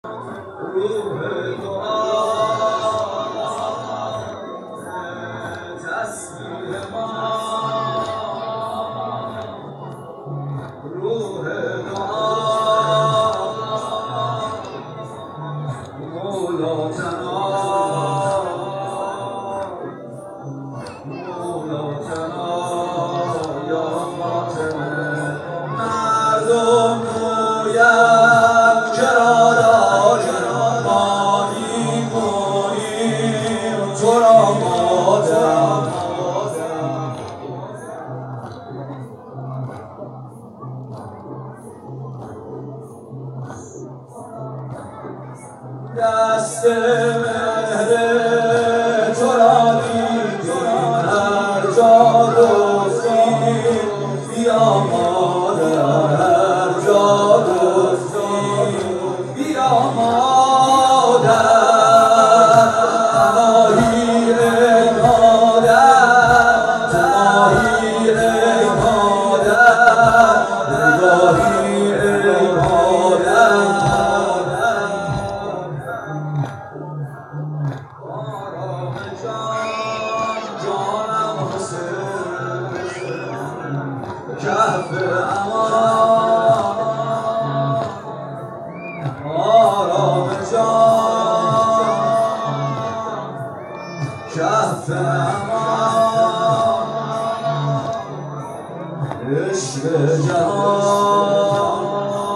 دست مهر تو را دیدیم هر جا گفتیم بیا مادر، هر جا گفتیم بیا مادر. تنهایی ای مادر، تنهایی ای مادر، نگاهی ای مادر. کف امان آرام جان، کف امان عشق جهان،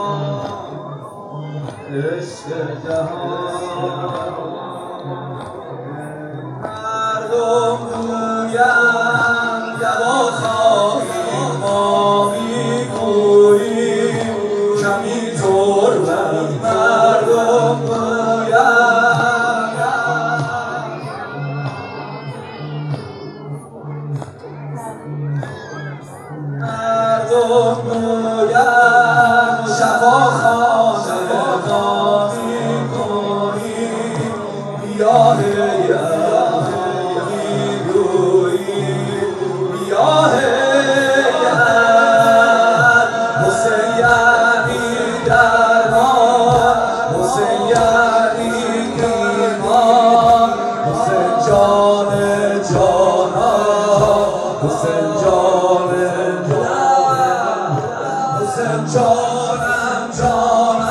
عشق جهان. مردم گویند دوا خواهیم، ما میگوییم کمی تربت. مردم گویند، مردم گویند شفاخانه، ما میگوییم بیا جانم جانم.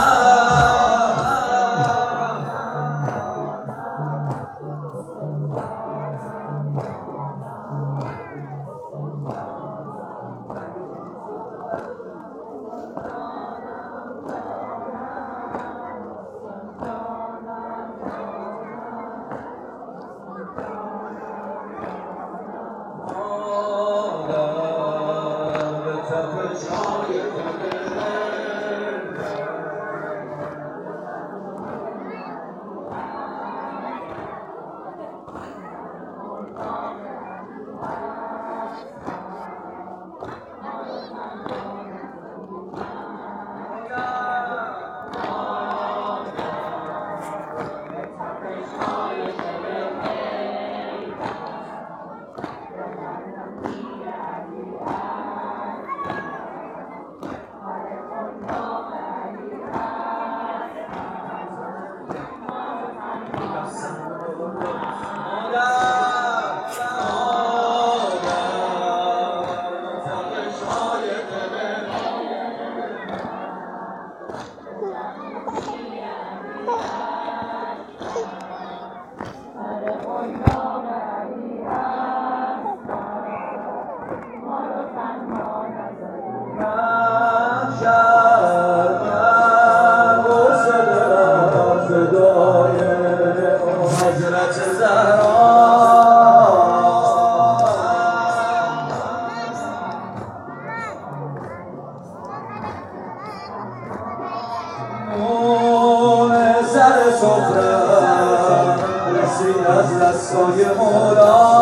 سفره رسید از دستای مولا.